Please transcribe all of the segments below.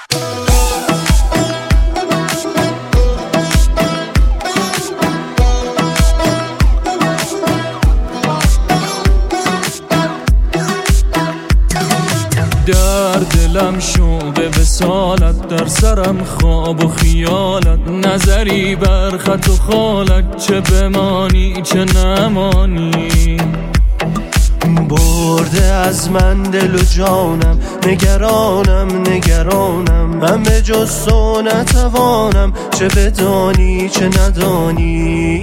در دلم شده وصالت، در سرم خواب و خیالت، نظری بر خط و خالت، چه بمانی چه نمانی. برده از من دل و جانم، نگرانم من به جز تو نتوانم، چه بدانی چه ندانی.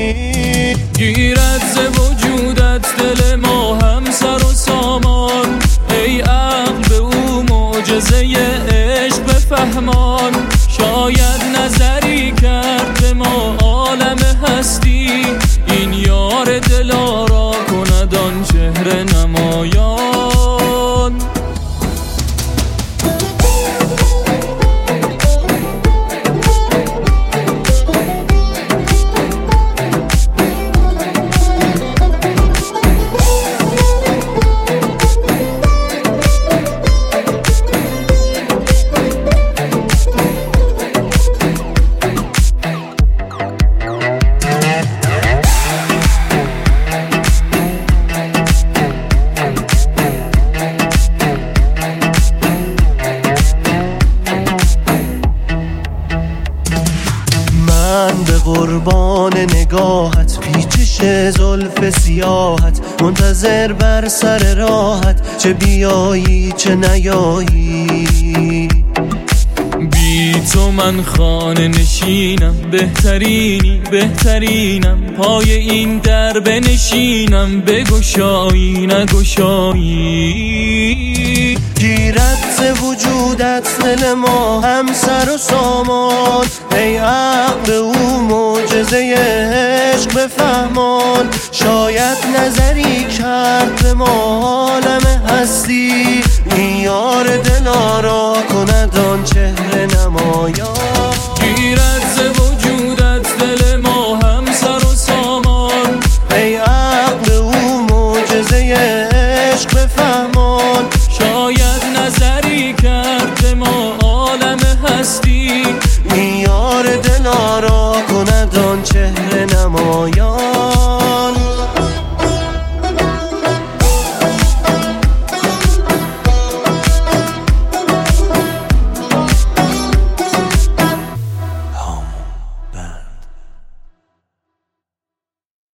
گیرد ز وجودت دل ما هم سر و سامان، ای عقل به او معجزه عشق بفهمان. شاید نظری کرد به ما عالم هستی، این یار دلارا کند آن چهره نمایان. من به قربان نگاهت، پیچش زلف سیاحت، منتظر بر سر راحت، چه بیایی چه نیایی. بی تو من خانه نشینم، بهترینم پای این در بنشینم، بگشایی نگشایی. گیرد ز وجودت دل ما هم سر و سامان، ای عقل او معجزه عشق بفهمان. شاید نظری کرد به ما عالم هستی، این یار دلارا کند آن چهره نمایان.